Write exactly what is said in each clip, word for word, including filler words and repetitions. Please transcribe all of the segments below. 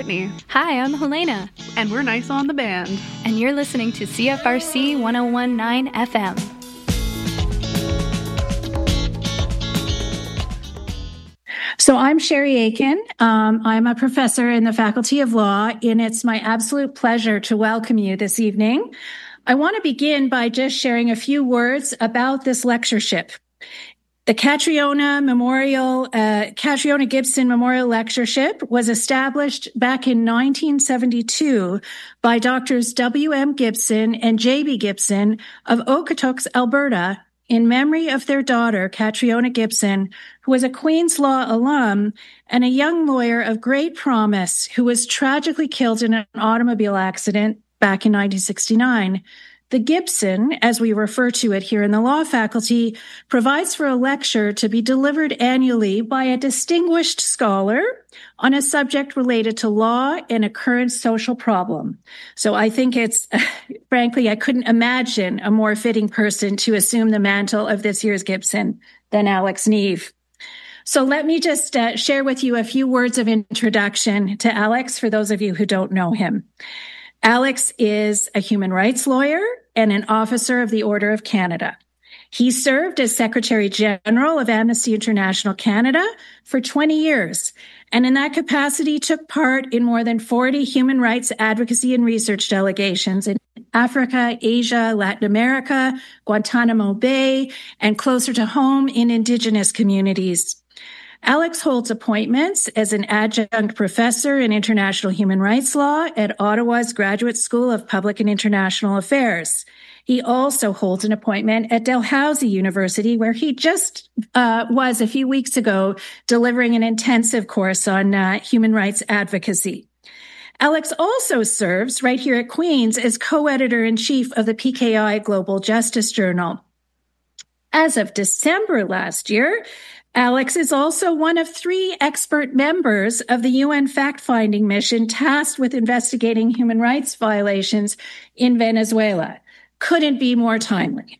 Whitney. Hi, I'm Helena. And we're Nice on the Band. And you're listening to C F R C one oh one point nine F M. So I'm Sherry Aiken. Um, I'm a professor in the Faculty of Law, and it's my absolute pleasure to welcome you this evening. I want to begin by just sharing a few words about this lectureship. The Catriona Memorial, uh, Catriona Gibson Memorial Lectureship was established back in nineteen seventy-two by Doctors W M Gibson and J B Gibson of Okotoks, Alberta, in memory of their daughter, Catriona Gibson, who was a Queen's Law alum and a young lawyer of great promise who was tragically killed in an automobile accident back in nineteen sixty-nine. The Gibson, as we refer to it here in the law faculty, provides for a lecture to be delivered annually by a distinguished scholar on a subject related to law and a current social problem. So I think it's, frankly, I couldn't imagine a more fitting person to assume the mantle of this year's Gibson than Alex Neve. So let me just uh, share with you a few words of introduction to Alex for those of you who don't know him. Alex is a human rights lawyer and an officer of the Order of Canada. He served as Secretary General of Amnesty International Canada for twenty years, and in that capacity took part in more than forty human rights advocacy and research delegations in Africa, Asia, Latin America, Guantanamo Bay, and closer to home in Indigenous communities. Alex holds appointments as an adjunct professor in international human rights law at Ottawa's Graduate School of Public and International Affairs. He also holds an appointment at Dalhousie University, where he just uh, was a few weeks ago delivering an intensive course on uh, human rights advocacy. Alex also serves right here at Queen's as co-editor-in-chief of the P K I Global Justice Journal. As of December last year, Alex is also one of three expert members of the U N fact-finding mission tasked with investigating human rights violations in Venezuela. Couldn't be more timely.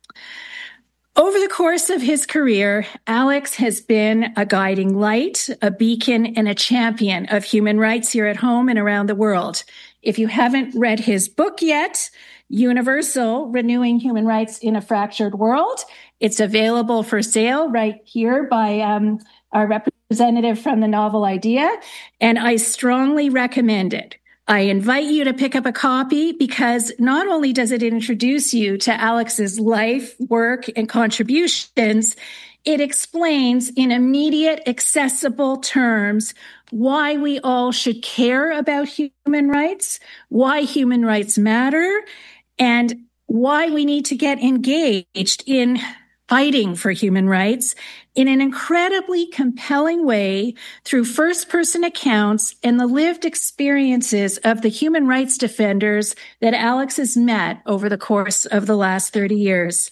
Over the course of his career, Alex has been a guiding light, a beacon, and a champion of human rights here at home and around the world. If you haven't read his book yet, Universal: Renewing Human Rights in a Fractured World, it's available for sale right here by um, our representative from the Novel Idea, and I strongly recommend it. I invite you to pick up a copy because not only does it introduce you to Alex's life, work, and contributions, it explains in immediate, accessible terms why we all should care about human rights, why human rights matter, and why we need to get engaged in fighting for human rights in an incredibly compelling way through first-person accounts and the lived experiences of the human rights defenders that Alex has met over the course of the last thirty years.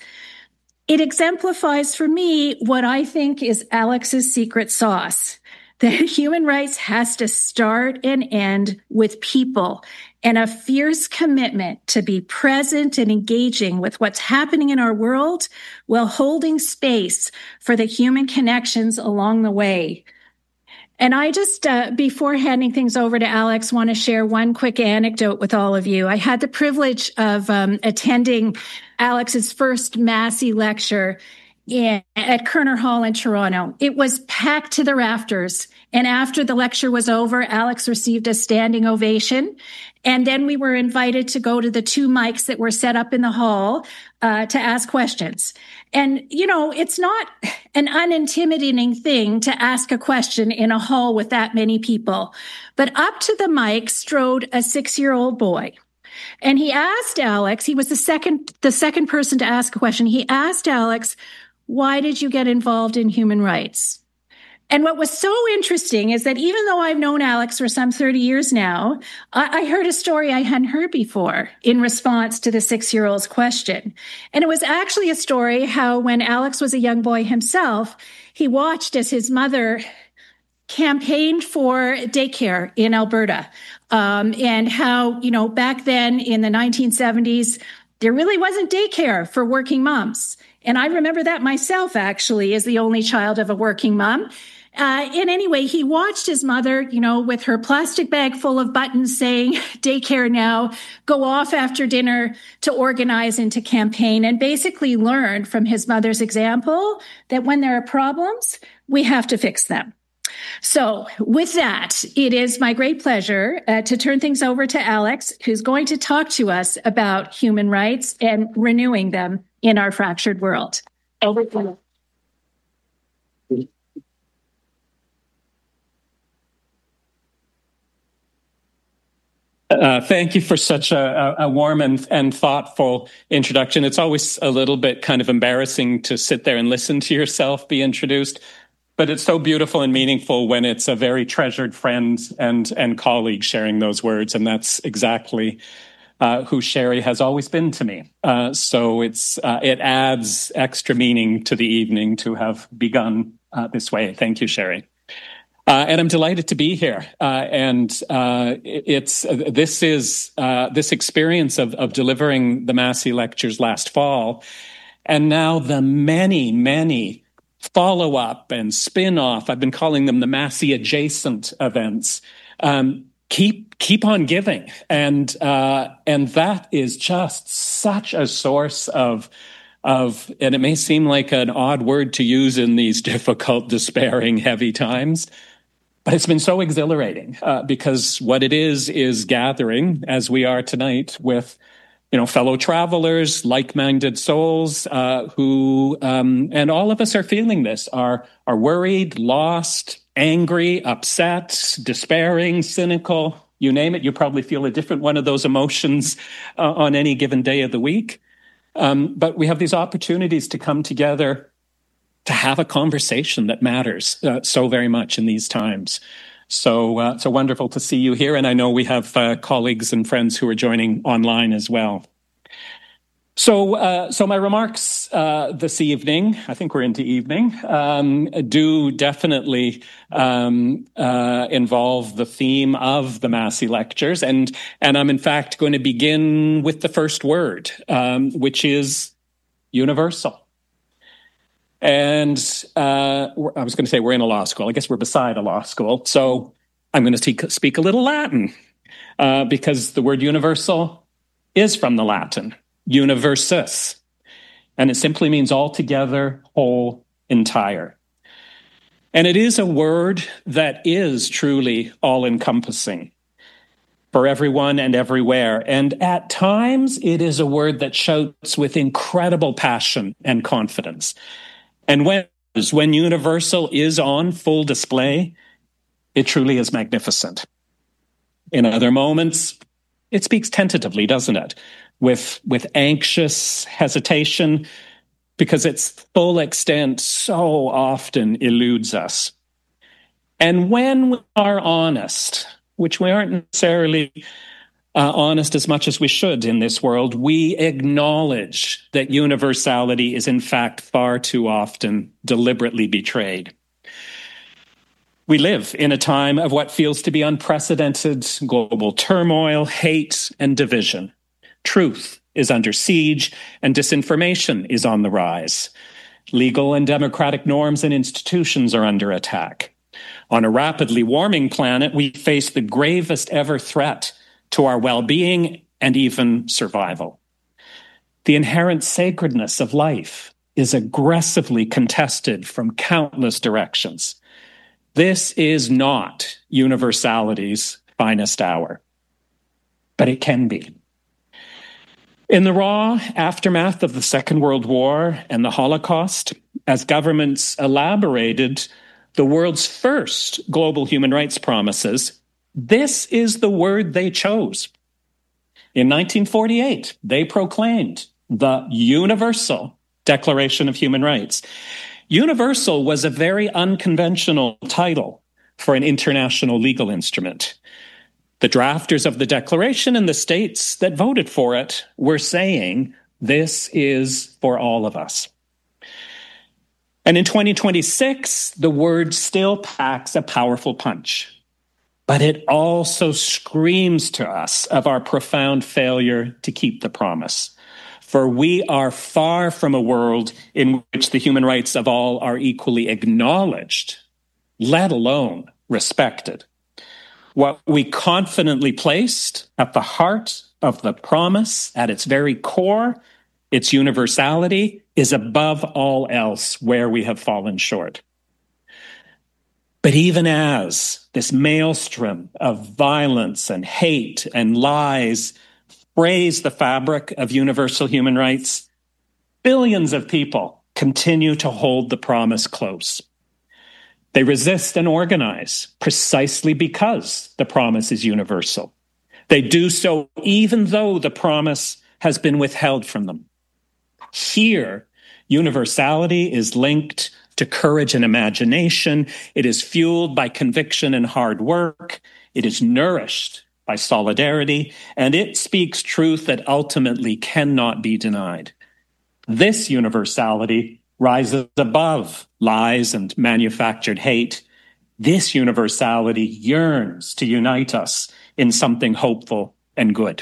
It exemplifies for me what I think is Alex's secret sauce. That human rights has to start and end with people and a fierce commitment to be present and engaging with what's happening in our world while holding space for the human connections along the way. And I just, uh, before handing things over to Alex, want to share one quick anecdote with all of you. I had the privilege of um, attending Alex's first Massey lecture in, at Kerner Hall in Toronto. It was packed to the rafters. And after the lecture was over, Alex received a standing ovation. And then we were invited to go to the two mics that were set up in the hall uh, to ask questions. And, you know, it's not an unintimidating thing to ask a question in a hall with that many people. But up to the mic strode a six-year-old boy. And he asked Alex, he was the second, the second person to ask a question. He asked Alex, why did you get involved in human rights? And what was so interesting is that even though I've known Alex for some thirty years now, I, I heard a story I hadn't heard before in response to the six-year-old's question. And it was actually a story how when Alex was a young boy himself, he watched as his mother campaigned for daycare in Alberta. Um, and how, you know, back then in the nineteen seventies, there really wasn't daycare for working moms. And I remember that myself, actually, as the only child of a working mom. Uh, and anyway, he watched his mother, you know, with her plastic bag full of buttons saying, daycare now, go off after dinner to organize and to campaign, and basically learned from his mother's example that when there are problems, we have to fix them. So with that, it is my great pleasure uh, to turn things over to Alex, who's going to talk to us about human rights and renewing them in our fractured world. Over to you. Uh, thank you for such a, a warm and, and thoughtful introduction. It's always a little bit kind of embarrassing to sit there and listen to yourself be introduced, but it's so beautiful and meaningful when it's a very treasured friend and, and colleague sharing those words, and that's exactly uh, who Sherry has always been to me. Uh, so it's uh, it adds extra meaning to the evening to have begun uh, this way. Thank you, Sherry. Uh, and I'm delighted to be here. Uh, and uh, it's uh, this is uh, this experience of, of delivering the Massey lectures last fall, and now the many, many follow-up and spin-off, I've been calling them the Massey adjacent events, um, keep keep on giving. And uh, and that is just such a source of of, and it may seem like an odd word to use in these difficult, despairing, heavy times, but it's been so exhilarating uh, because what it is is gathering, as we are tonight, with you know fellow travelers, like-minded souls uh, who, um, and all of us are feeling this, are are worried, lost, angry, upset, despairing, cynical. You name it, you probably feel a different one of those emotions uh, on any given day of the week. Um, but we have these opportunities to come together to have a conversation that matters uh, so very much in these times. So uh, so wonderful to see you here. And I know we have uh, colleagues and friends who are joining online as well. So uh, so my remarks uh, this evening, I think we're into evening, um, do definitely um, uh, involve the theme of the Massey lectures. And, and I'm in fact going to begin with the first word, um, which is universal. And uh, I was going to say we're in a law school. I guess we're beside a law school. So I'm going to speak, speak a little Latin uh, because the word universal is from the Latin, universus. And it simply means altogether, whole, entire. And it is a word that is truly all-encompassing for everyone and everywhere. And at times, it is a word that shouts with incredible passion and confidence. And when, when universal is on full display, it truly is magnificent. In other moments, it speaks tentatively, doesn't it? With, with anxious hesitation, because its full extent so often eludes us. And when we are honest, which we aren't necessarily Uh, honest as much as we should in this world, we acknowledge that universality is in fact far too often deliberately betrayed. We live in a time of what feels to be unprecedented global turmoil, hate, and division. Truth is under siege, and disinformation is on the rise. Legal and democratic norms and institutions are under attack. On a rapidly warming planet, we face the gravest ever threat to our well-being and even survival. The inherent sacredness of life is aggressively contested from countless directions. This is not universality's finest hour, but it can be. In the raw aftermath of the Second World War and the Holocaust, as governments elaborated the world's first global human rights promises, this is the word they chose. In nineteen forty-eight, they proclaimed the Universal Declaration of Human Rights. Universal was a very unconventional title for an international legal instrument. The drafters of the Declaration and the states that voted for it were saying, this is for all of us. And in twenty twenty-six, the word still packs a powerful punch. But it also screams to us of our profound failure to keep the promise. For we are far from a world in which the human rights of all are equally acknowledged let alone respected. What we confidently placed at the heart of the promise, at its very core, its universality, is above all else where we have fallen short. But even as this maelstrom of violence and hate and lies frays the fabric of universal human rights, billions of people continue to hold the promise close. They resist and organize precisely because the promise is universal. They do so even though the promise has been withheld from them. Here, universality is linked to courage and imagination. It is fueled by conviction and hard work. It is nourished by solidarity, and it speaks truth that ultimately cannot be denied. This universality rises above lies and manufactured hate. This universality yearns to unite us in something hopeful and good.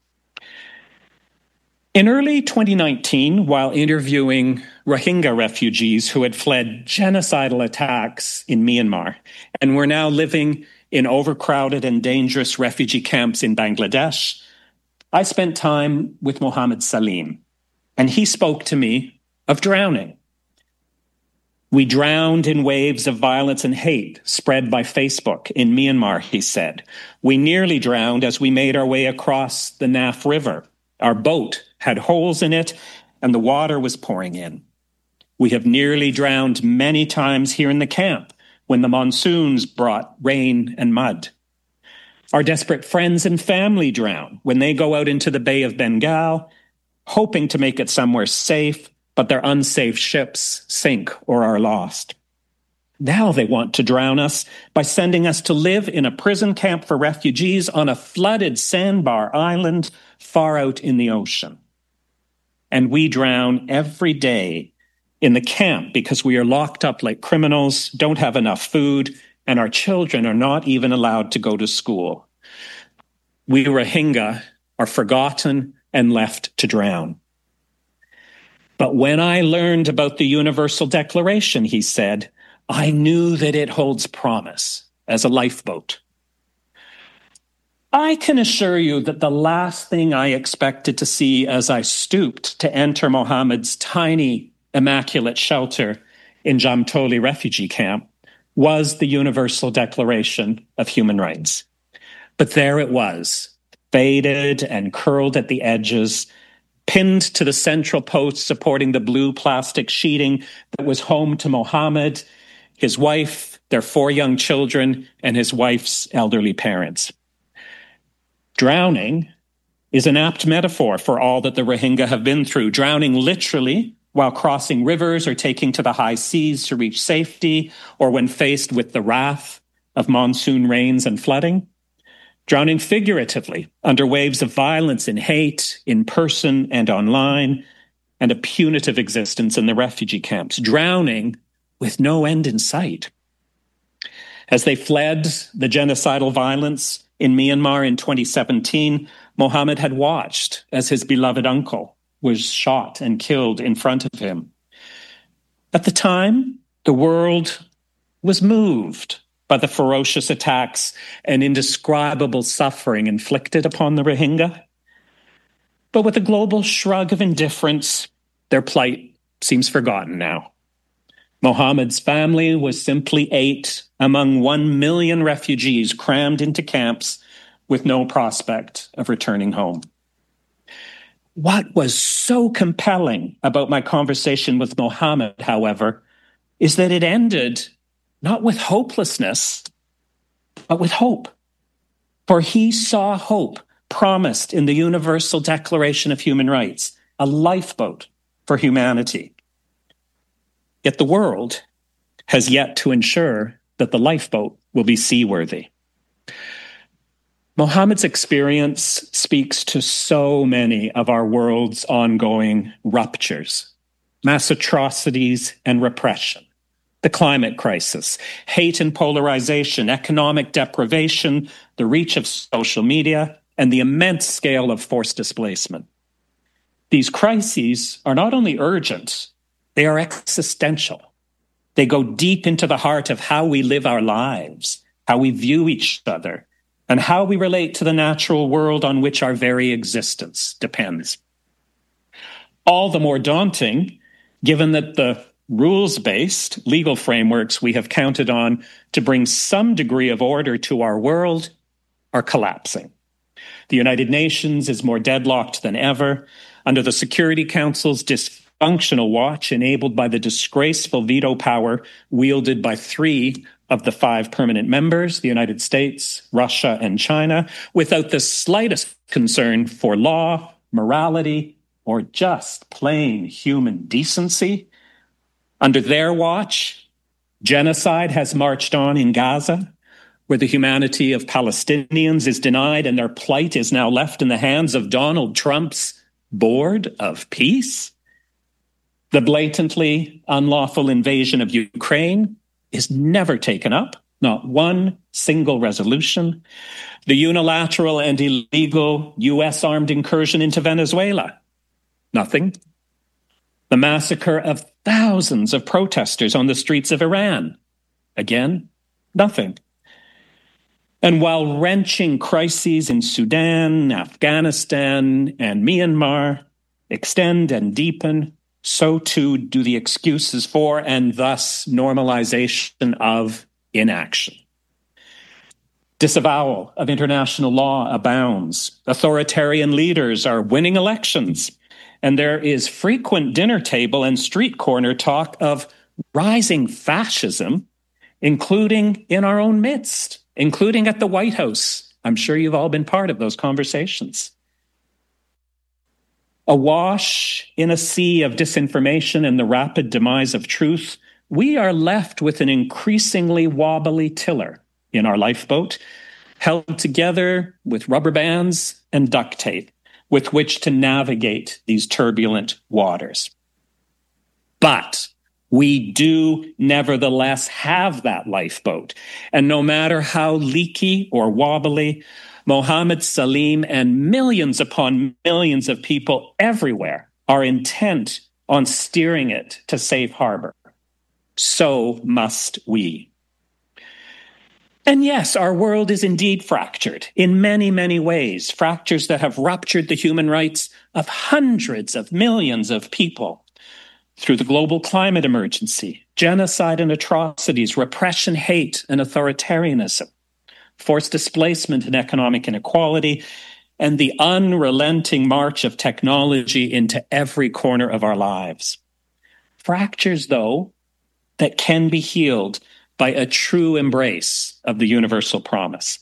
In early twenty nineteen, while interviewing Rohingya refugees who had fled genocidal attacks in Myanmar and were now living in overcrowded and dangerous refugee camps in Bangladesh, I spent time with Mohammed Salim, and he spoke to me of drowning. We drowned in waves of violence and hate spread by Facebook in Myanmar, he said. We nearly drowned as we made our way across the Naf River. Our boat had holes in it, and the water was pouring in. We have nearly drowned many times here in the camp when the monsoons brought rain and mud. Our desperate friends and family drown when they go out into the Bay of Bengal, hoping to make it somewhere safe, but their unsafe ships sink or are lost. Now they want to drown us by sending us to live in a prison camp for refugees on a flooded sandbar island far out in the ocean. And we drown every day in the camp because we are locked up like criminals, don't have enough food, and our children are not even allowed to go to school. We Rohingya are forgotten and left to drown. But when I learned about the Universal Declaration, he said, I knew that it holds promise as a lifeboat. I can assure you that the last thing I expected to see as I stooped to enter Mohammed's tiny, immaculate shelter in Jamtoli refugee camp was the Universal Declaration of Human Rights. But there it was, faded and curled at the edges, pinned to the central post supporting the blue plastic sheeting that was home to Mohammed, his wife, their four young children, and his wife's elderly parents. Drowning is an apt metaphor for all that the Rohingya have been through. Drowning literally while crossing rivers or taking to the high seas to reach safety, or when faced with the wrath of monsoon rains and flooding. Drowning figuratively under waves of violence and hate in person and online, and a punitive existence in the refugee camps. Drowning with no end in sight. As they fled the genocidal violence in Myanmar in twenty seventeen, Mohammed had watched as his beloved uncle was shot and killed in front of him. At the time, the world was moved by the ferocious attacks and indescribable suffering inflicted upon the Rohingya. But with a global shrug of indifference, their plight seems forgotten now. Mohammed's family was simply eight among one million refugees crammed into camps with no prospect of returning home. What was so compelling about my conversation with Mohammed, however, is that it ended not with hopelessness, but with hope. For he saw hope promised in the Universal Declaration of Human Rights, a lifeboat for humanity. Yet the world has yet to ensure that the lifeboat will be seaworthy. Mohammed's experience speaks to so many of our world's ongoing ruptures, mass atrocities and repression, the climate crisis, hate and polarization, economic deprivation, the reach of social media, and the immense scale of forced displacement. These crises are not only urgent, they are existential. They go deep into the heart of how we live our lives, how we view each other, and how we relate to the natural world on which our very existence depends. All the more daunting, given that the rules-based legal frameworks we have counted on to bring some degree of order to our world are collapsing. The United Nations is more deadlocked than ever under the Security Council's dysfunctional watch, enabled by the disgraceful veto power wielded by three of the five permanent members, the United States, Russia, and China, without the slightest concern for law, morality, or just plain human decency. Under their watch, genocide has marched on in Gaza, where the humanity of Palestinians is denied and their plight is now left in the hands of Donald Trump's Board of Peace. The blatantly unlawful invasion of Ukraine is never taken up, not one single resolution. The unilateral and illegal U S armed incursion into Venezuela, nothing. The massacre of thousands of protesters on the streets of Iran, again, nothing. And while wrenching crises in Sudan, Afghanistan, and Myanmar extend and deepen, so too do the excuses for and thus normalization of inaction. Disavowal of international law abounds. Authoritarian leaders are winning elections, and there is frequent dinner table and street corner talk of rising fascism, including in our own midst, including at the White House. I'm sure you've all been part of those conversations. Awash in a sea of disinformation and the rapid demise of truth, we are left with an increasingly wobbly tiller in our lifeboat, held together with rubber bands and duct tape, with which to navigate these turbulent waters. But we do nevertheless have that lifeboat. And no matter how leaky or wobbly, Mohammed Salim and millions upon millions of people everywhere are intent on steering it to safe harbor. So must we. And yes, our world is indeed fractured in many, many ways, fractures that have ruptured the human rights of hundreds of millions of people through the global climate emergency, genocide and atrocities, repression, hate, and authoritarianism, forced displacement and economic inequality, and the unrelenting march of technology into every corner of our lives. Fractures, though, that can be healed by a true embrace of the universal promise.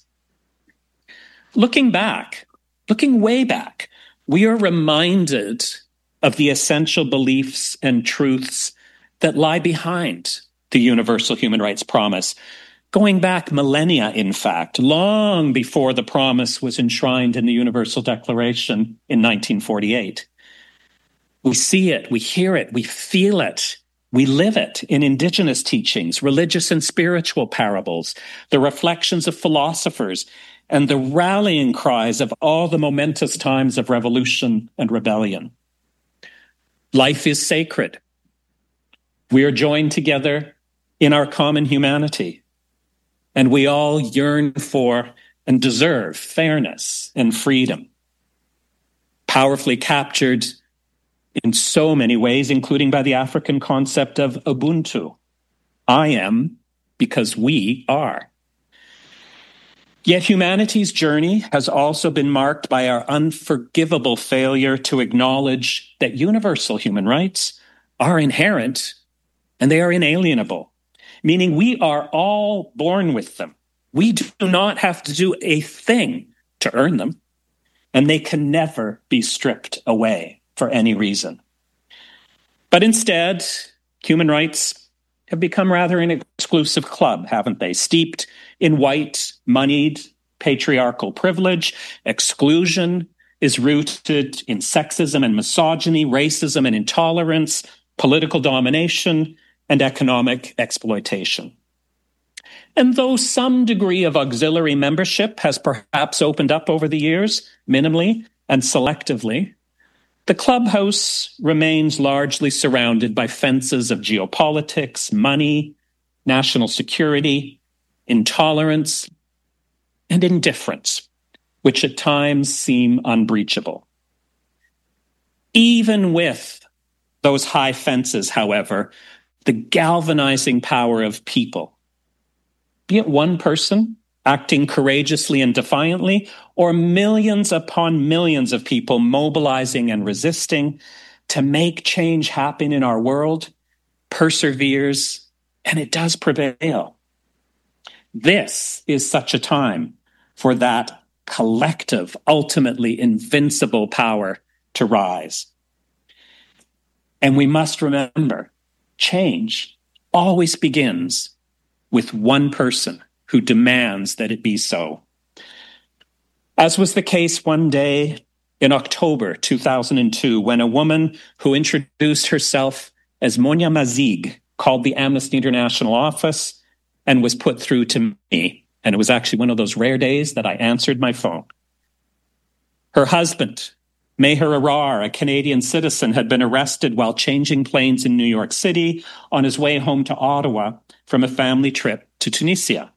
Looking back, looking way back, we are reminded of the essential beliefs and truths that lie behind the universal human rights promise, going back millennia, in fact, long before the promise was enshrined in the Universal Declaration in nineteen forty-eight. We see it, we hear it, we feel it, we live it in indigenous teachings, religious and spiritual parables, the reflections of philosophers, and the rallying cries of all the momentous times of revolution and rebellion. Life is sacred. We are joined together in our common humanity, and we all yearn for and deserve fairness and freedom. Powerfully captured in so many ways, including by the African concept of Ubuntu. I am because we are. Yet humanity's journey has also been marked by our unforgivable failure to acknowledge that universal human rights are inherent and they are inalienable, meaning we are all born with them. We do not have to do a thing to earn them, and they can never be stripped away for any reason. But instead, human rights have become rather an exclusive club, haven't they? Steeped in white, moneyed, patriarchal privilege. Exclusion is rooted in sexism and misogyny, racism and intolerance, political domination, and economic exploitation. And though some degree of auxiliary membership has perhaps opened up over the years, minimally and selectively, The clubhouse remains largely surrounded by fences of geopolitics, money, national security, intolerance, and indifference, which at times seem unbreachable. Even with those high fences, however, the galvanizing power of people, be it one person acting courageously and defiantly, or millions upon millions of people mobilizing and resisting to make change happen in our world, perseveres, and it does prevail. This is such a time for that collective, ultimately invincible power to rise. And we must remember, change always begins with one person who demands that it be so. As was the case one day in October two thousand two, when a woman who introduced herself as Monia Mazig called the Amnesty International office and was put through to me. And it was actually one of those rare days that I answered my phone. Her husband, Meher Arar, a Canadian citizen, had been arrested while changing planes in New York City on his way home to Ottawa from a family trip to Tunisia.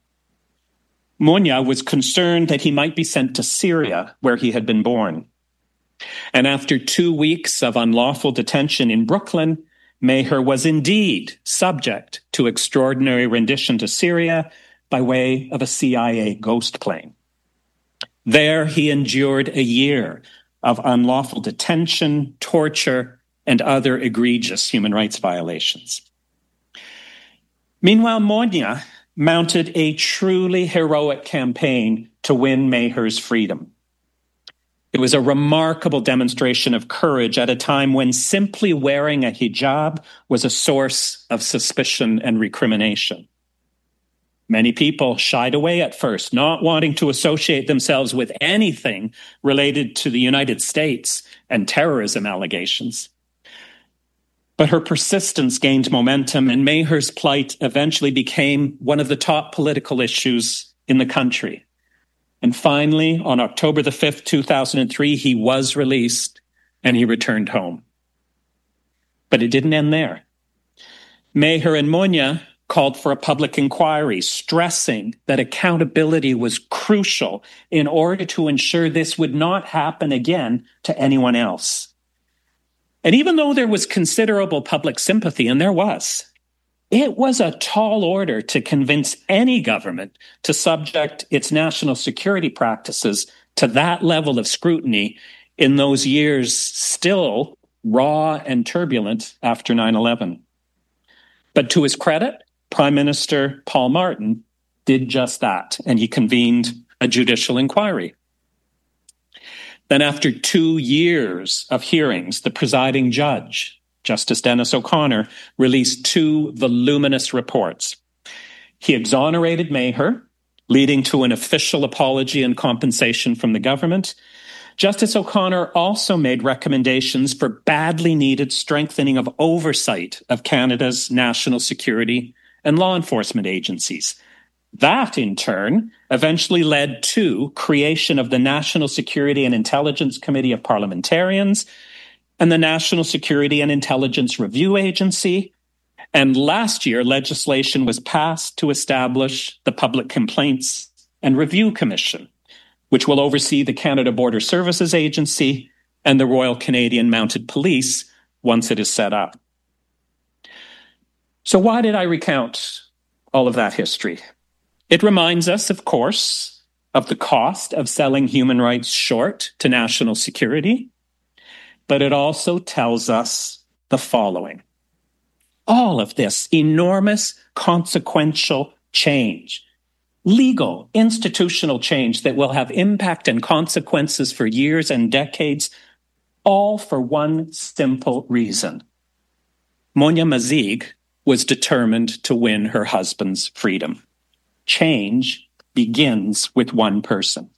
Monia was concerned that he might be sent to Syria, where he had been born. And after two weeks of unlawful detention in Brooklyn, Meher was indeed subject to extraordinary rendition to Syria by way of a C I A ghost plane. There he endured a year of unlawful detention, torture, and other egregious human rights violations. Meanwhile, Monia mounted a truly heroic campaign to win Meher's freedom. It was a remarkable demonstration of courage at a time when simply wearing a hijab was a source of suspicion and recrimination. Many people shied away at first, not wanting to associate themselves with anything related to the United States and terrorism allegations. But her persistence gained momentum, and Meher's plight eventually became one of the top political issues in the country. And finally, on October the fifth, two thousand three, he was released and he returned home. But it didn't end there. Meher and Monia called for a public inquiry, stressing that accountability was crucial in order to ensure this would not happen again to anyone else. And even though there was considerable public sympathy, and there was, it was a tall order to convince any government to subject its national security practices to that level of scrutiny in those years still raw and turbulent after nine eleven. But to his credit, Prime Minister Paul Martin did just that, and he convened a judicial inquiry. Then after two years of hearings, the presiding judge, Justice Dennis O'Connor, released two voluminous reports. He exonerated Meher, leading to an official apology and compensation from the government. Justice O'Connor also made recommendations for badly needed strengthening of oversight of Canada's national security and law enforcement agencies. That, in turn, eventually led to creation of the National Security and Intelligence Committee of Parliamentarians and the National Security and Intelligence Review Agency. And last year, legislation was passed to establish the Public Complaints and Review Commission, which will oversee the Canada Border Services Agency and the Royal Canadian Mounted Police once it is set up. So why did I recount all of that history? It reminds us, of course, of the cost of selling human rights short to national security, but it also tells us the following. All of this enormous consequential change, legal, institutional change that will have impact and consequences for years and decades, all for one simple reason. Monia Mazig was determined to win her husband's freedom. Change begins with one person.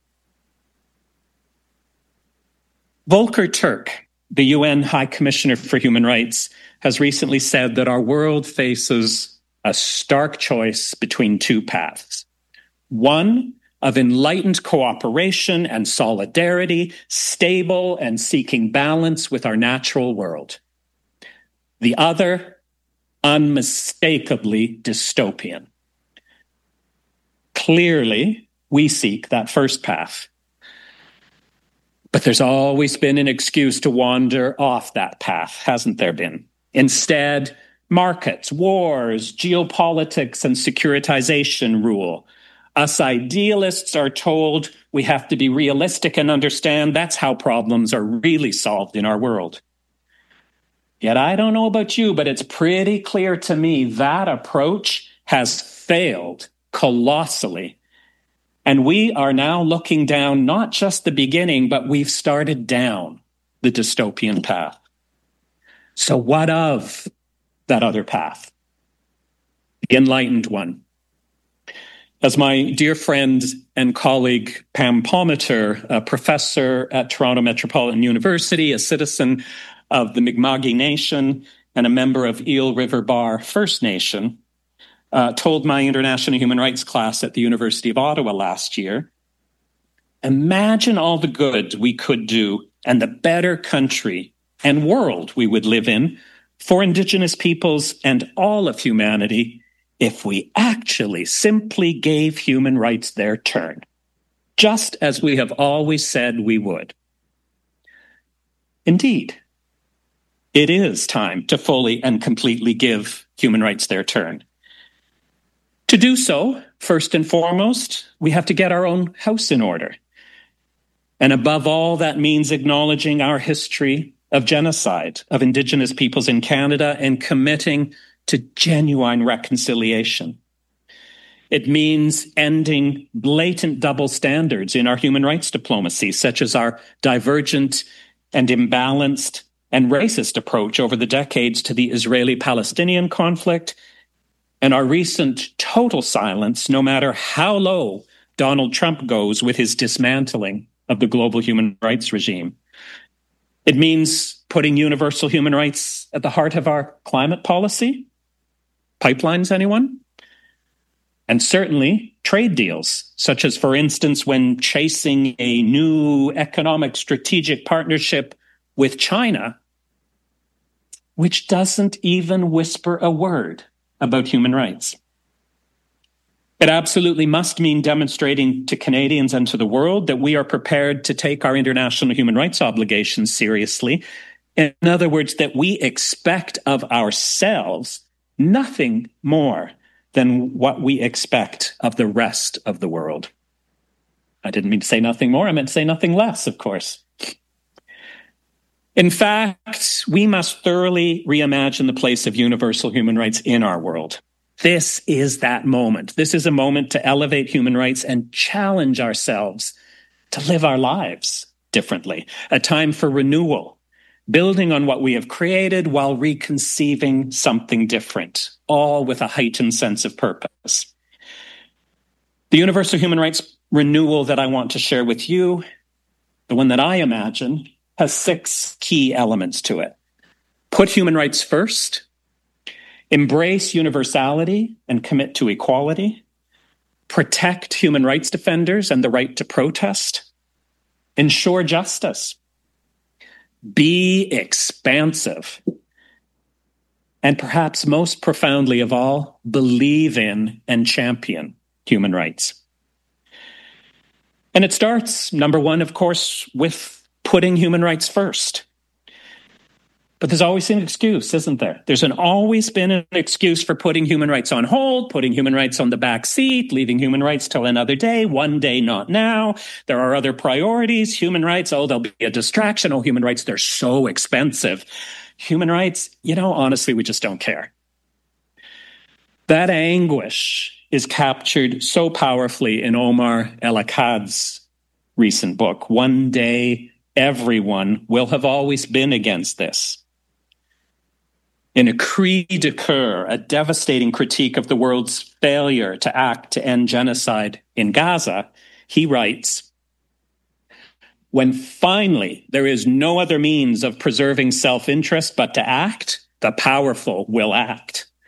Volker Turk, the U N High Commissioner for Human Rights, has recently said that our world faces a stark choice between two paths. One of enlightened cooperation and solidarity, stable and seeking balance with our natural world. The other, unmistakably dystopian. Clearly, we seek that first path. But there's always been an excuse to wander off that path, hasn't there been? Instead, markets, wars, geopolitics, and securitization rule. Us idealists are told we have to be realistic and understand that's how problems are really solved in our world. Yet I don't know about you, but it's pretty clear to me that approach has failed colossally. And we are now looking down not just the beginning, but we've started down the dystopian path. So what of that other path? The enlightened one. As my dear friend and colleague Pam Palmater, a professor at Toronto Metropolitan University, a citizen of the Mi'kmaq Nation, and a member of Eel River Bar First Nation, uh, told my international human rights class at the University of Ottawa last year, imagine all the good we could do and the better country and world we would live in for Indigenous peoples and all of humanity if we actually simply gave human rights their turn, just as we have always said we would. Indeed, it is time to fully and completely give human rights their turn. To do so, first and foremost, we have to get our own house in order. And above all, that means acknowledging our history of genocide of Indigenous peoples in Canada and committing to genuine reconciliation. It means ending blatant double standards in our human rights diplomacy, such as our divergent and imbalanced and racist approach over the decades to the Israeli-Palestinian conflict, and our recent total silence, no matter how low Donald Trump goes with his dismantling of the global human rights regime. It means putting universal human rights at the heart of our climate policy. Pipelines, anyone? And certainly trade deals, such as, for instance, when chasing a new economic strategic partnership with China, which doesn't even whisper a word about human rights. It absolutely must mean demonstrating to Canadians and to the world that we are prepared to take our international human rights obligations seriously. In other words, that we expect of ourselves nothing more than what we expect of the rest of the world. I didn't mean to say nothing more. I meant to say nothing less, of course. In fact, we must thoroughly reimagine the place of universal human rights in our world. This is that moment. This is a moment to elevate human rights and challenge ourselves to live our lives differently. A time for renewal, building on what we have created while reconceiving something different, all with a heightened sense of purpose. The universal human rights renewal that I want to share with you, the one that I imagine, has six key elements to it. Put human rights first, embrace universality and commit to equality, protect human rights defenders and the right to protest, ensure justice, be expansive, and perhaps most profoundly of all, believe in and champion human rights. And it starts, number one, of course, with putting human rights first. But there's always an excuse, isn't there? There's an, always been an excuse for putting human rights on hold, putting human rights on the back seat, leaving human rights till another day, one day, not now. There are other priorities. Human rights, oh, they'll be a distraction. Oh, human rights, they're so expensive. Human rights, you know, honestly, we just don't care. That anguish is captured so powerfully in Omar El-Akkad's recent book, One Day Everyone Will Have Always Been Against This. In a cri de coeur, a devastating critique of the world's failure to act to end genocide in Gaza, he writes, when finally there is no other means of preserving self-interest but to act, the powerful will act.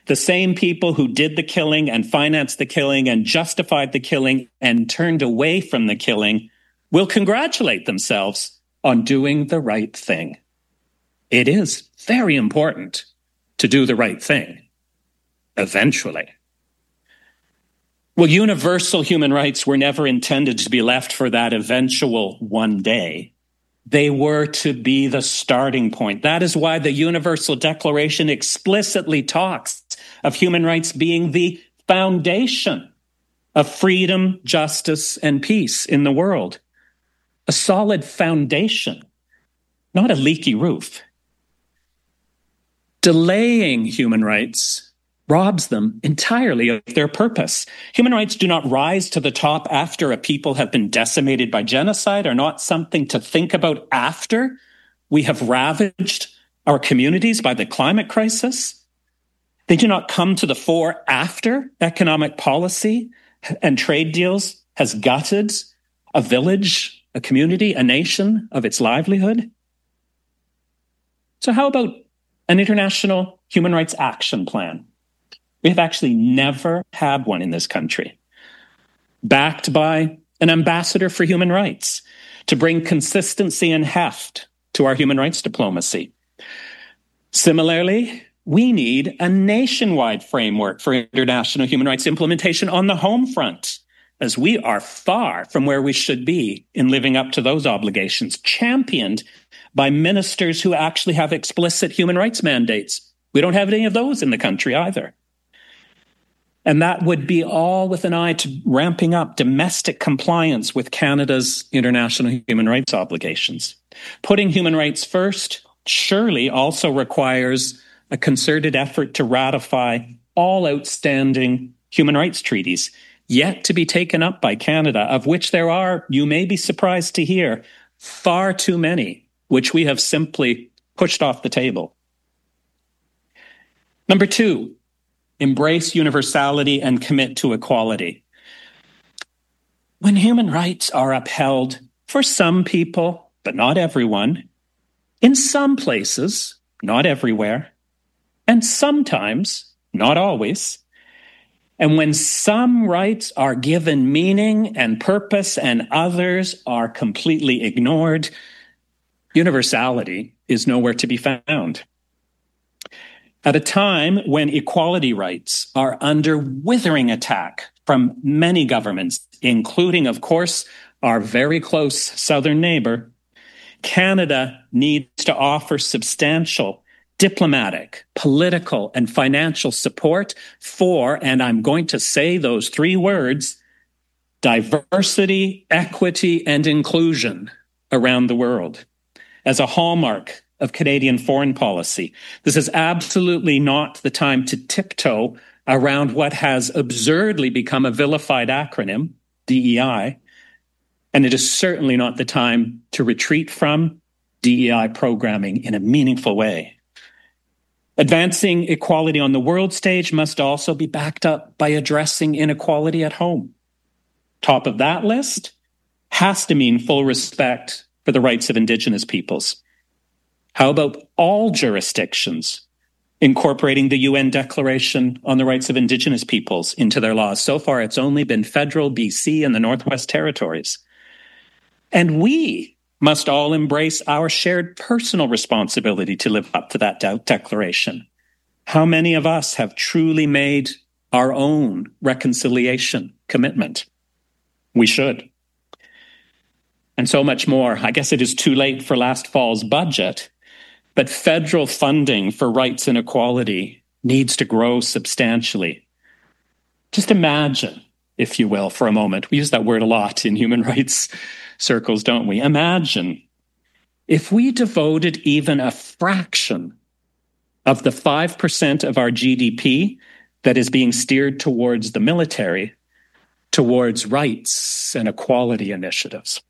The same people who did the killing and financed the killing and justified the killing and turned away from the killing will congratulate themselves on doing the right thing. It is very important to do the right thing, eventually. Well, universal human rights were never intended to be left for that eventual one day. They were to be the starting point. That is why the Universal Declaration explicitly talks of human rights being the foundation of freedom, justice, and peace in the world. A solid foundation, not a leaky roof. Delaying human rights robs them entirely of their purpose. Human rights do not rise to the top after a people have been decimated by genocide, are not something to think about after we have ravaged our communities by the climate crisis. They do not come to the fore after economic policy and trade deals has gutted a village, a community, a nation of its livelihood. So how about an international human rights action plan? We have actually never had one in this country, backed by an ambassador for human rights to bring consistency and heft to our human rights diplomacy. Similarly, we need a nationwide framework for international human rights implementation on the home front, as we are far from where we should be in living up to those obligations, championed by ministers who actually have explicit human rights mandates. We don't have any of those in the country either. And that would be all with an eye to ramping up domestic compliance with Canada's international human rights obligations. Putting human rights first surely also requires a concerted effort to ratify all outstanding human rights treaties yet to be taken up by Canada, of which there are, you may be surprised to hear, far too many, which we have simply pushed off the table. Number two, embrace universality and commit to equality. When human rights are upheld for some people, but not everyone, in some places, not everywhere, and sometimes, not always, and when some rights are given meaning and purpose and others are completely ignored, universality is nowhere to be found. At a time when equality rights are under withering attack from many governments, including, of course, our very close southern neighbor, Canada needs to offer substantial diplomatic, political, and financial support for, and I'm going to say those three words, diversity, equity, and inclusion around the world as a hallmark of Canadian foreign policy. This is absolutely not the time to tiptoe around what has absurdly become a vilified acronym, D E I, and it is certainly not the time to retreat from D E I programming in a meaningful way. Advancing equality on the world stage must also be backed up by addressing inequality at home. Top of that list has to mean full respect for the rights of Indigenous peoples. How about all jurisdictions incorporating the U N Declaration on the Rights of Indigenous Peoples into their laws? So far, it's only been federal, B C, and the Northwest Territories. And we must all embrace our shared personal responsibility to live up to that de- declaration. How many of us have truly made our own reconciliation commitment? We should. And so much more. I guess it is too late for last fall's budget, but federal funding for rights and equality needs to grow substantially. Just imagine, if you will, for a moment. We use that word a lot in human rights circles, don't we? Imagine if we devoted even a fraction of the five percent of our G D P that is being steered towards the military, towards rights and equality initiatives.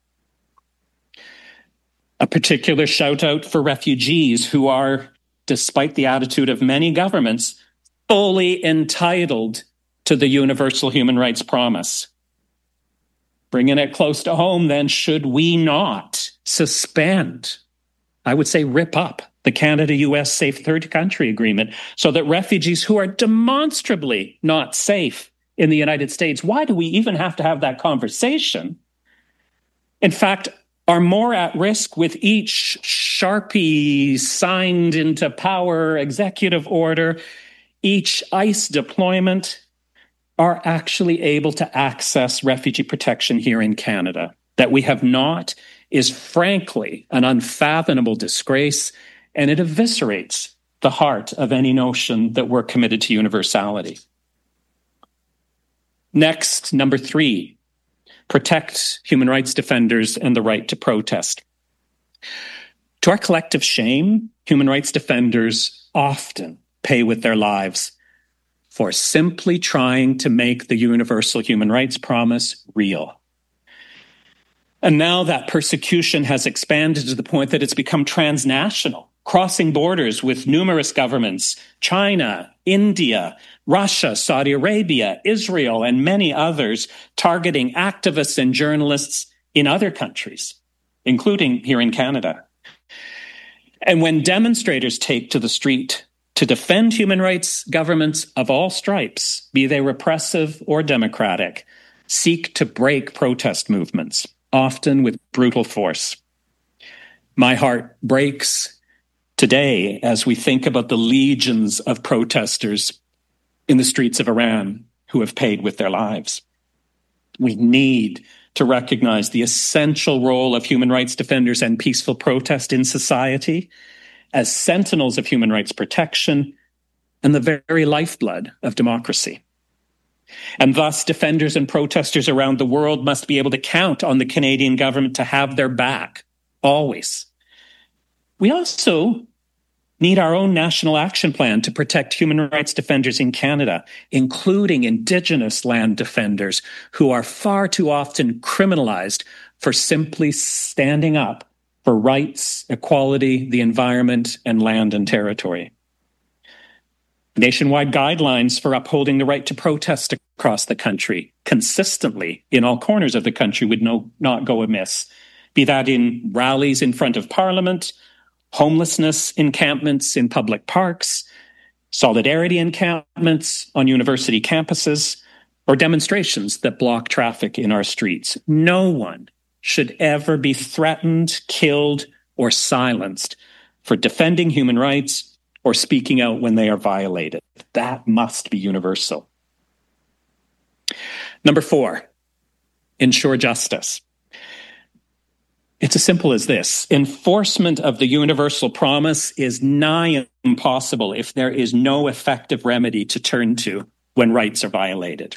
A particular shout out for refugees who are, despite the attitude of many governments, fully entitled to the universal human rights promise. Bringing it close to home, then, should we not suspend, I would say rip up the Canada-U S Safe Third Country Agreement, so that refugees who are demonstrably not safe in the United States, why do we even have to have that conversation? In fact, are more at risk with each Sharpie signed into power executive order, each ICE deployment, are actually able to access refugee protection here in Canada. That we have not is frankly an unfathomable disgrace, and it eviscerates the heart of any notion that we're committed to universality. Next, number three, protect human rights defenders and the right to protest. To our collective shame, human rights defenders often pay with their lives for simply trying to make the universal human rights promise real. And now that persecution has expanded to the point that it's become transnational, crossing borders with numerous governments, China, India, Russia, Saudi Arabia, Israel, and many others, targeting activists and journalists in other countries, including here in Canada. And when demonstrators take to the street to defend human rights, governments of all stripes, be they repressive or democratic, seek to break protest movements, often with brutal force. My heart breaks today as we think about the legions of protesters in the streets of Iran who have paid with their lives. We need to recognize the essential role of human rights defenders and peaceful protest in society as sentinels of human rights protection and the very lifeblood of democracy. And thus, defenders and protesters around the world must be able to count on the Canadian government to have their back, always. We also need our own national action plan to protect human rights defenders in Canada, including Indigenous land defenders who are far too often criminalized for simply standing up for rights, equality, the environment, and land and territory. Nationwide guidelines for upholding the right to protest across the country consistently in all corners of the country would no, not go amiss, be that in rallies in front of Parliament, homelessness encampments in public parks, solidarity encampments on university campuses, or demonstrations that block traffic in our streets. No one should ever be threatened, killed, or silenced for defending human rights or speaking out when they are violated. That must be universal. Number four, ensure justice. It's as simple as this. Enforcement of the universal promise is nigh impossible if there is no effective remedy to turn to when rights are violated.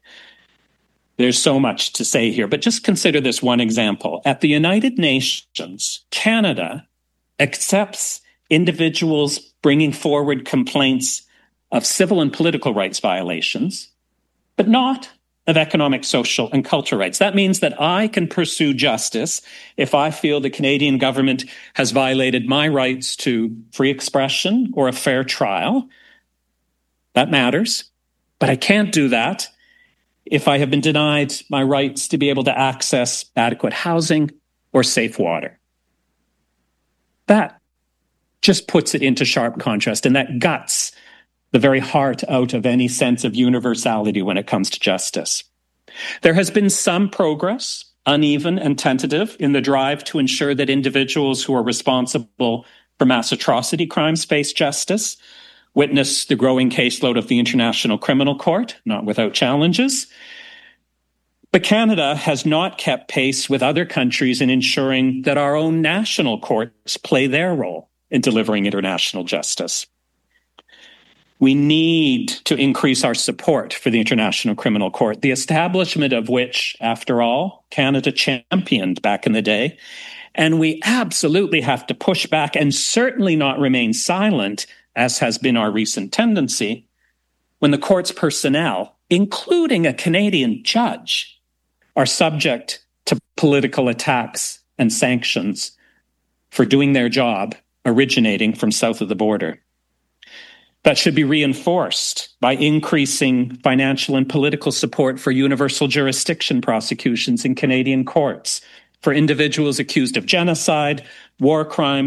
There's so much to say here, but just consider this one example. At the United Nations, Canada accepts individuals bringing forward complaints of civil and political rights violations, but not of economic, social, and cultural rights. That means that I can pursue justice if I feel the Canadian government has violated my rights to free expression or a fair trial. That matters. But I can't do that if I have been denied my rights to be able to access adequate housing or safe water. That just puts it into sharp contrast, and that guts the very heart out of any sense of universality when it comes to justice. There has been some progress, uneven and tentative, in the drive to ensure that individuals who are responsible for mass atrocity crimes face justice. Witness the growing caseload of the International Criminal Court, not without challenges. But Canada has not kept pace with other countries in ensuring that our own national courts play their role in delivering international justice. We need to increase our support for the International Criminal Court, the establishment of which, after all, Canada championed back in the day. And we absolutely have to push back and certainly not remain silent, as has been our recent tendency, when the court's personnel, including a Canadian judge, are subject to political attacks and sanctions for doing their job originating from south of the border. That should be reinforced by increasing financial and political support for universal jurisdiction prosecutions in Canadian courts for individuals accused of genocide, war crimes,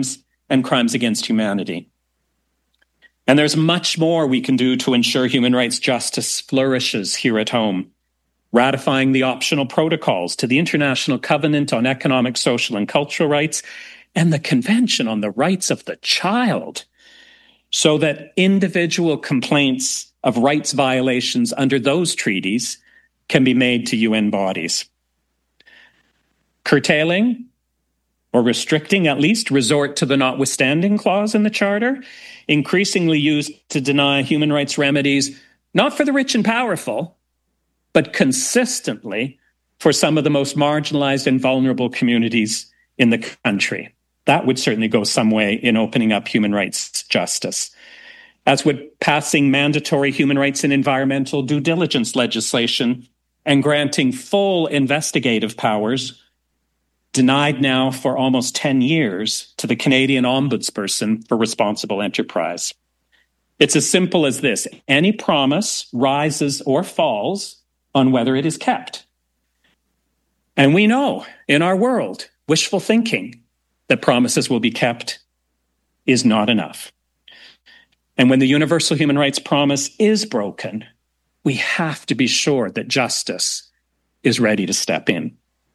and crimes against humanity. And there's much more we can do to ensure human rights justice flourishes here at home. Ratifying the optional protocols to the International Covenant on Economic, Social, and Cultural Rights and the Convention on the Rights of the Child, so that individual complaints of rights violations under those treaties can be made to U N bodies. Curtailing or restricting, at least, resort to the notwithstanding clause in the Charter, increasingly used to deny human rights remedies, not for the rich and powerful, but consistently for some of the most marginalized and vulnerable communities in the country. That would certainly go some way in opening up human rights justice, as would passing mandatory human rights and environmental due diligence legislation and granting full investigative powers, denied now for almost ten years, to the Canadian Ombudsperson for Responsible Enterprise. It's as simple as this: any promise rises or falls on whether it is kept. And we know in our world, wishful thinking that promises will be kept is not enough. And when the universal human rights promise is broken, we have to be sure that justice is ready to step in.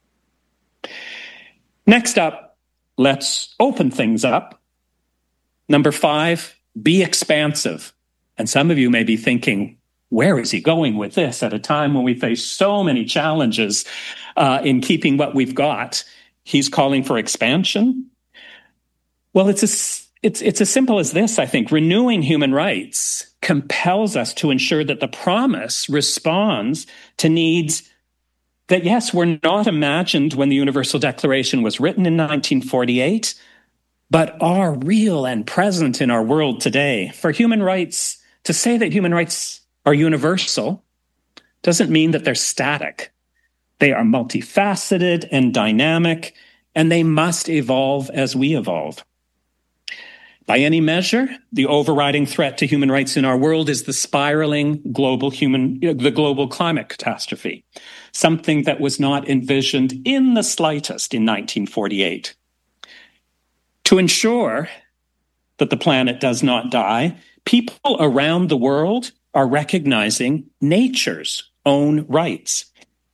Next up, let's open things up. Number five, be expansive. And some of you may be thinking, where is he going with this at a time when we face so many challenges uh, in keeping what we've got? He's calling for expansion. Well, it's as, it's, it's as simple as this, I think. Renewing human rights compels us to ensure that the promise responds to needs that, yes, were not imagined when the Universal Declaration was written in nineteen forty-eight, but are real and present in our world today. For human rights, to say that human rights are universal doesn't mean that they're static. They are multifaceted and dynamic, and they must evolve as we evolve. By any measure, the overriding threat to human rights in our world is the spiraling global human, the global climate catastrophe, something that was not envisioned in the slightest in nineteen forty-eight. To ensure that the planet does not die, people around the world are recognizing nature's own rights.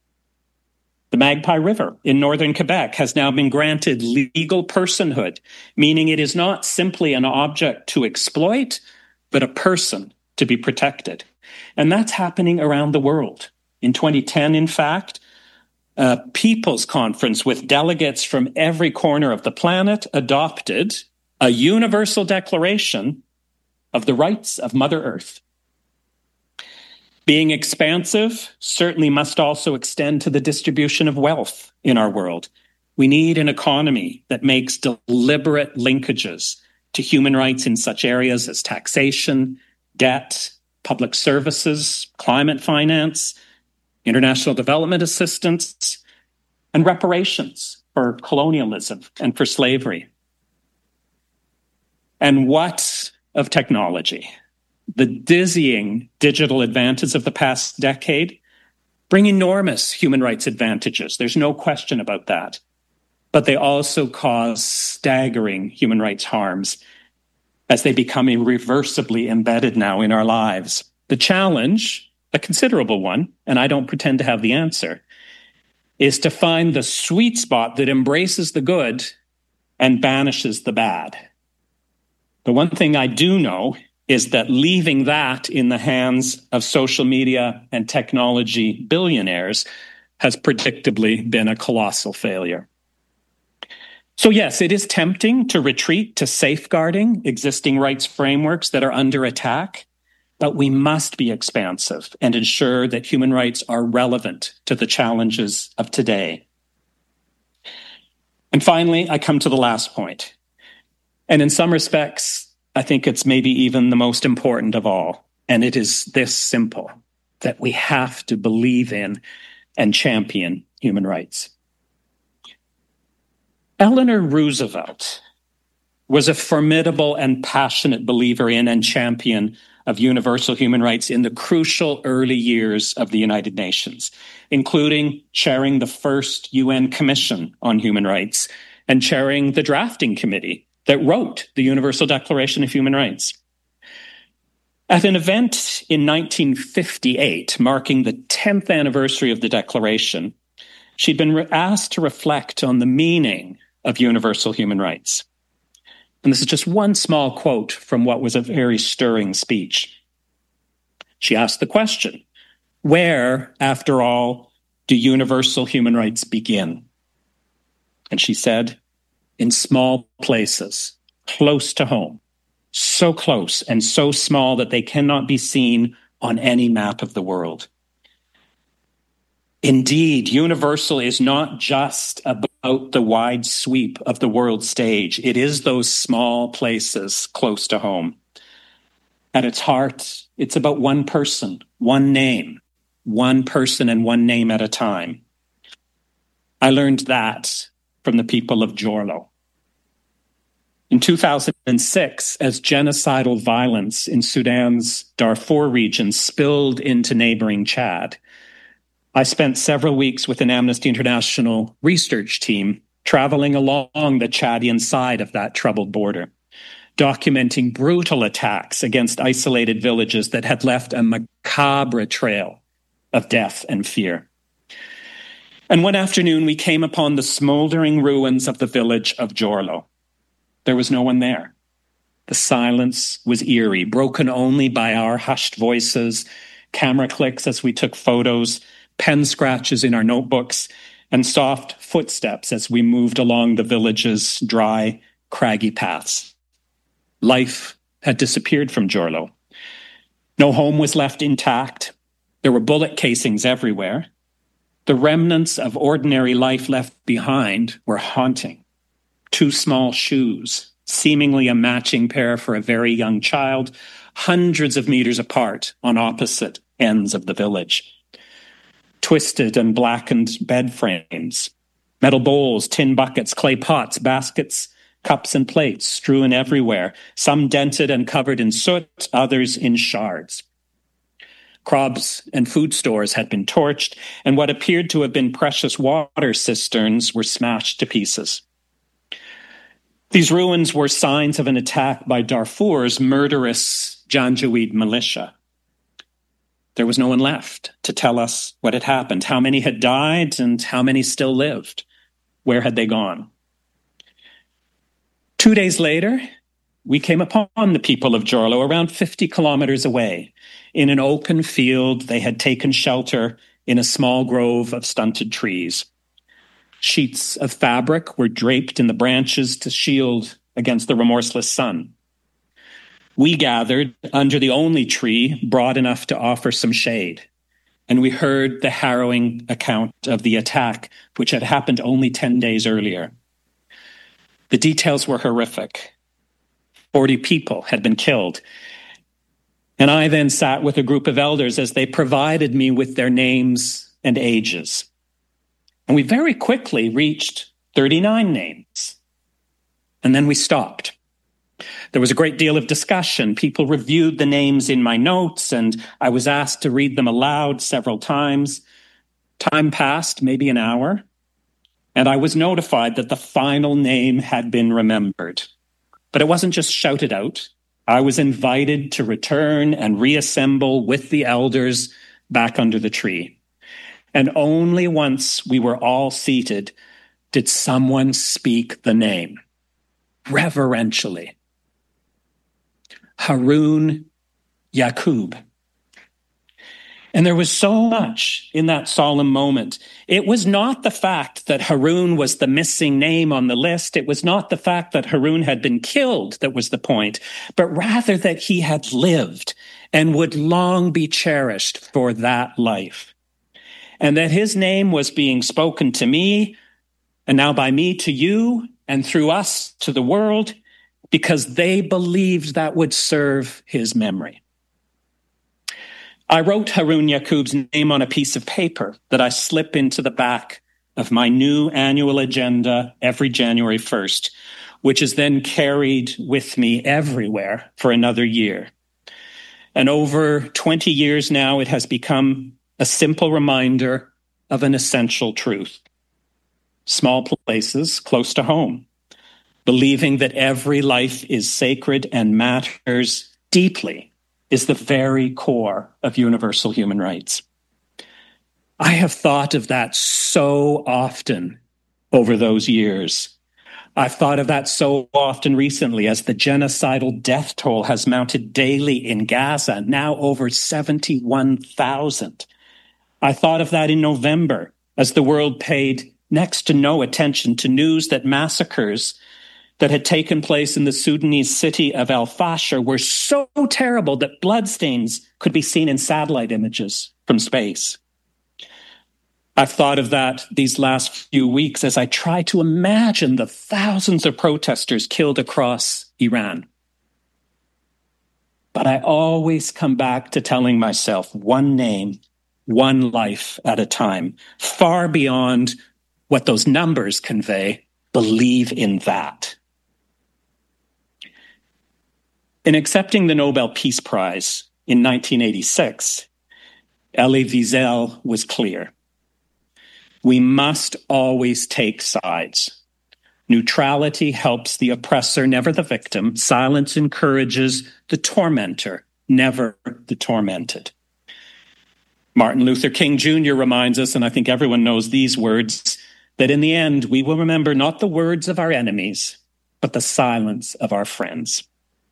The Magpie River in northern Quebec has now been granted legal personhood, meaning it is not simply an object to exploit, but a person to be protected. And that's happening around the world. In twenty ten, in fact, a People's Conference with delegates from every corner of the planet adopted a universal declaration of the rights of Mother Earth. Being expansive certainly must also extend to the distribution of wealth in our world. We need an economy that makes deliberate linkages to human rights in such areas as taxation, debt, public services, climate finance, international development assistance, and reparations for colonialism and for slavery. And what of technology? The dizzying digital advances of the past decade bring enormous human rights advantages. There's no question about that. But they also cause staggering human rights harms as they become irreversibly embedded now in our lives. The challenge, a considerable one, and I don't pretend to have the answer, is to find the sweet spot that embraces the good and banishes the bad. The one thing I do know is that leaving that in the hands of social media and technology billionaires has predictably been a colossal failure. So yes, it is tempting to retreat to safeguarding existing rights frameworks that are under attack, but we must be expansive and ensure that human rights are relevant to the challenges of today. And finally, I come to the last point. And in some respects, I think it's maybe even the most important of all. And it is this simple, that we have to believe in and champion human rights. Eleanor Roosevelt was a formidable and passionate believer in and champion of universal human rights in the crucial early years of the United Nations, including chairing the first U N Commission on Human Rights and chairing the drafting committee that wrote the Universal Declaration of Human Rights. At an event in nineteen fifty-eight, marking the tenth anniversary of the Declaration, she'd been re- asked to reflect on the meaning of universal human rights. And this is just one small quote from what was a very stirring speech. She asked the question, where, after all, do universal human rights begin? And she said, in small places, close to home, so close and so small that they cannot be seen on any map of the world. Indeed, universal is not just about the wide sweep of the world stage. It is those small places close to home. At its heart, it's about one person, one name, one person and one name at a time. I learned that from the people of Jorlo. In two thousand six, as genocidal violence in Sudan's Darfur region spilled into neighboring Chad, I spent several weeks with an Amnesty International research team traveling along the Chadian side of that troubled border, documenting brutal attacks against isolated villages that had left a macabre trail of death and fear. And one afternoon, we came upon the smoldering ruins of the village of Jorlo. There was no one there. The silence was eerie, broken only by our hushed voices, camera clicks as we took photos, pen scratches in our notebooks, and soft footsteps as we moved along the village's dry, craggy paths. Life had disappeared from Jorlo. No home was left intact. There were bullet casings everywhere. The remnants of ordinary life left behind were haunting. Two small shoes, seemingly a matching pair for a very young child, hundreds of meters apart on opposite ends of the village. Twisted and blackened bed frames, metal bowls, tin buckets, clay pots, baskets, cups and plates strewn everywhere, some dented and covered in soot, others in shards. Crops and food stores had been torched, and what appeared to have been precious water cisterns were smashed to pieces. These ruins were signs of an attack by Darfur's murderous Janjaweed militia. There was no one left to tell us what had happened, how many had died and how many still lived. Where had they gone? Two days later, we came upon the people of Jorlo around fifty kilometers away. In an open field, they had taken shelter in a small grove of stunted trees. Sheets of fabric were draped in the branches to shield against the remorseless sun. We gathered under the only tree broad enough to offer some shade, and we heard the harrowing account of the attack, which had happened only ten days earlier. The details were horrific. Forty people had been killed, and I then sat with a group of elders as they provided me with their names and ages. And we very quickly reached thirty-nine names. And then we stopped. There was a great deal of discussion. People reviewed the names in my notes, and I was asked to read them aloud several times. Time passed, maybe an hour, and I was notified that the final name had been remembered. But it wasn't just shouted out. I was invited to return and reassemble with the elders back under the tree. And only once we were all seated did someone speak the name, reverentially. Harun Yaqub. And there was so much in that solemn moment. It was not the fact that Harun was the missing name on the list. It was not the fact that Harun had been killed that was the point, but rather that he had lived and would long be cherished for that life. And that his name was being spoken to me, and now by me to you, and through us to the world, because they believed that would serve his memory. I wrote Harun Yaqub's name on a piece of paper that I slip into the back of my new annual agenda every January first, which is then carried with me everywhere for another year. And over twenty years now, it has become a simple reminder of an essential truth. Small places close to home. Believing that every life is sacred and matters deeply is the very core of universal human rights. I have thought of that so often over those years. I've thought of that so often recently as the genocidal death toll has mounted daily in Gaza, now over seventy-one thousand. I thought of that in November as the world paid next to no attention to news that massacres that had taken place in the Sudanese city of El Fasher were so terrible that bloodstains could be seen in satellite images from space. I've thought of that these last few weeks as I try to imagine the thousands of protesters killed across Iran. But I always come back to telling myself one name, one life at a time, far beyond what those numbers convey. Believe in that. In accepting the Nobel Peace Prize in nineteen eighty-six, Elie Wiesel was clear. We must always take sides. Neutrality helps the oppressor, never the victim. Silence encourages the tormentor, never the tormented. Martin Luther King Junior reminds us, and I think everyone knows these words, that in the end, we will remember not the words of our enemies, but the silence of our friends.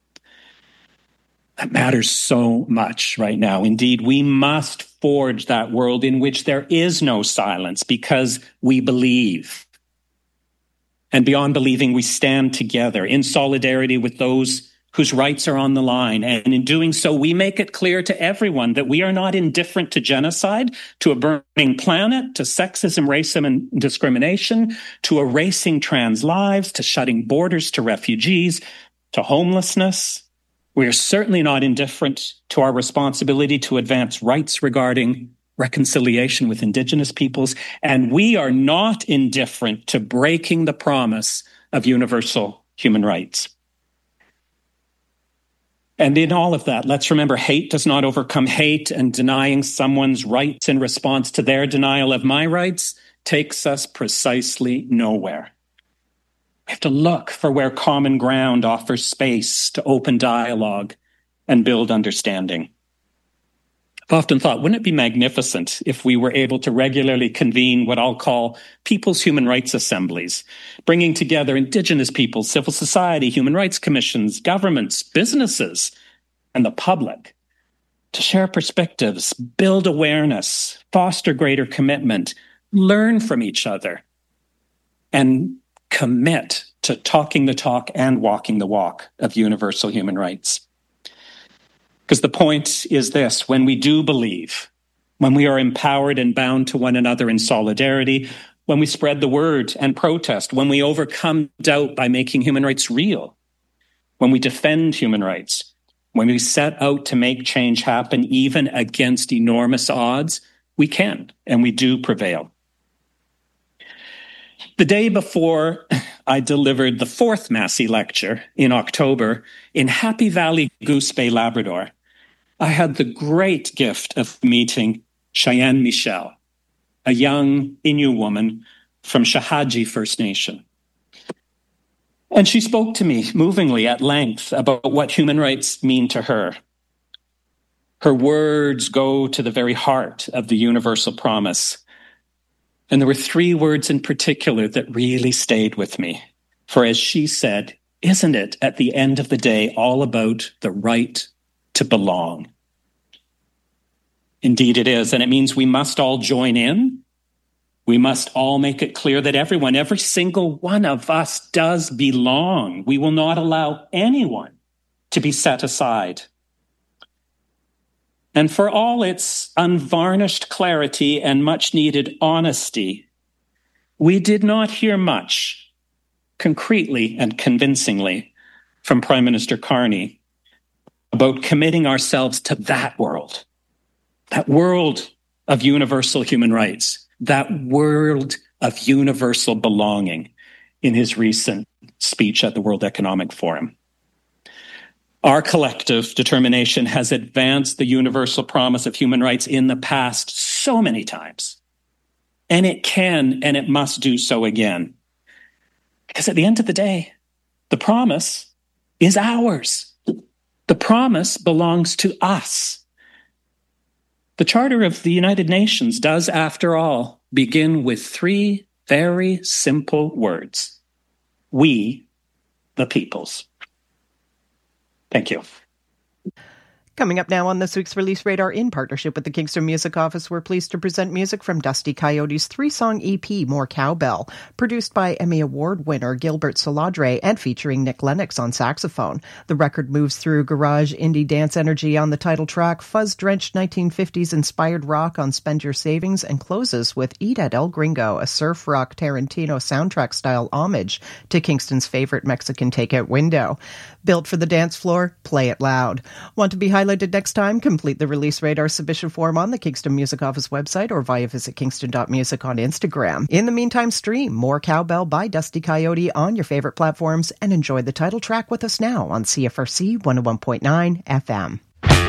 That matters so much right now. Indeed, we must forge that world in which there is no silence because we believe. And beyond believing, we stand together in solidarity with those whose rights are on the line. And in doing so, we make it clear to everyone that we are not indifferent to genocide, to a burning planet, to sexism, racism, and discrimination, to erasing trans lives, to shutting borders to refugees, to homelessness. We are certainly not indifferent to our responsibility to advance rights regarding reconciliation with Indigenous peoples, and we are not indifferent to breaking the promise of universal human rights. And in all of that, let's remember hate does not overcome hate, and denying someone's rights in response to their denial of my rights takes us precisely nowhere. We have to look for where common ground offers space to open dialogue and build understanding. I've often thought, wouldn't it be magnificent if we were able to regularly convene what I'll call people's human rights assemblies, bringing together Indigenous peoples, civil society, human rights commissions, governments, businesses, and the public to share perspectives, build awareness, foster greater commitment, learn from each other, and commit to talking the talk and walking the walk of universal human rights. Because the point is this: when we do believe, when we are empowered and bound to one another in solidarity, when we spread the word and protest, when we overcome doubt by making human rights real, when we defend human rights, when we set out to make change happen even against enormous odds, we can and we do prevail. The day before I delivered the fourth Massey lecture in October in Happy Valley, Goose Bay, Labrador, I had the great gift of meeting Cheyenne Michel, a young Innu woman from Shahaji First Nation. And she spoke to me movingly at length about what human rights mean to her. Her words go to the very heart of the universal promise. And there were three words in particular that really stayed with me. For as she said, isn't it at the end of the day all about the right to belong? Indeed it is, and it means we must all join in. We must all make it clear that everyone, every single one of us does belong. We will not allow anyone to be set aside. And for all its unvarnished clarity and much needed honesty, we did not hear much concretely and convincingly from Prime Minister Carney about committing ourselves to that world, that world of universal human rights, that world of universal belonging in his recent speech at the World Economic Forum. Our collective determination has advanced the universal promise of human rights in the past so many times. And it can and it must do so again. Because at the end of the day, The promise is ours. The promise belongs to us. The Charter of the United Nations does, after all, begin with three very simple words. We, the peoples. Thank you. Coming up now on this week's Release Radar, in partnership with the Kingston Music Office, we're pleased to present music from Dusty Coyote's three-song E P, More Cowbell, produced by Emmy Award winner Gilbert Soladre and featuring Nick Lennox on saxophone. The record moves through garage indie dance energy on the title track, fuzz-drenched nineteen fifties-inspired rock on Spend Your Savings, and closes with Eat at El Gringo, a surf rock Tarantino soundtrack-style homage to Kingston's favorite Mexican takeout window. Built for the dance floor, play it loud. Want to be highlighted next time? Complete the Release Radar submission form on the Kingston Music Office website or via visit kingston dot music on Instagram. In the meantime, stream More Cowbell by Dusty Coyote on your favorite platforms and enjoy the title track with us now on C F R C one oh one point nine F M.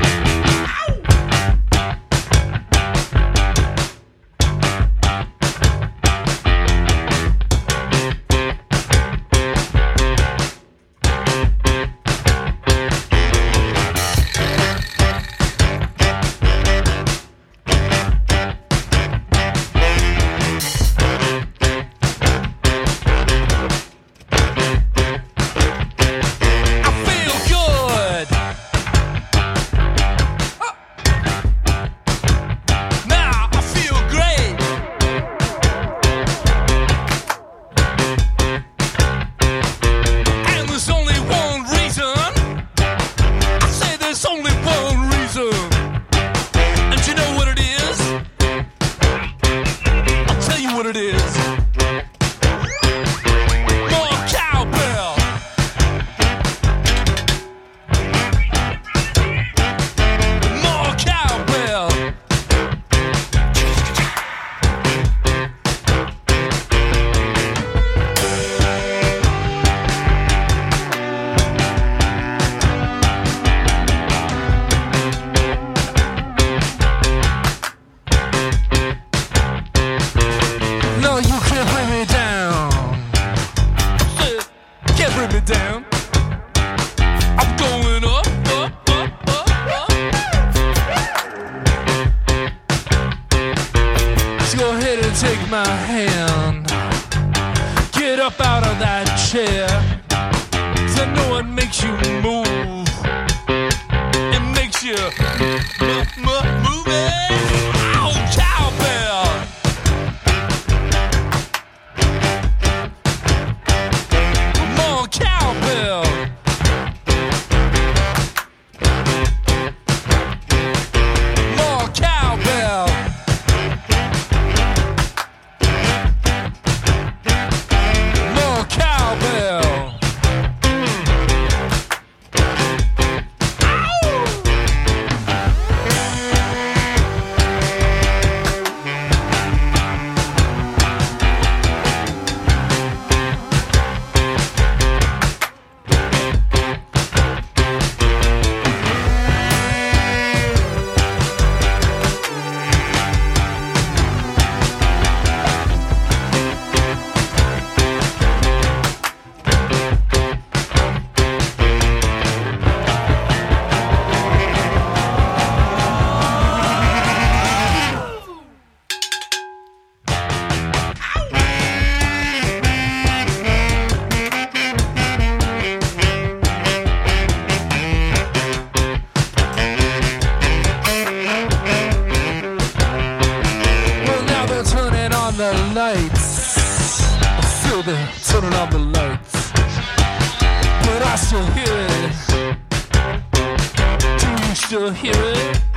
Turning on the lights, but I still hear it. Do you still hear it?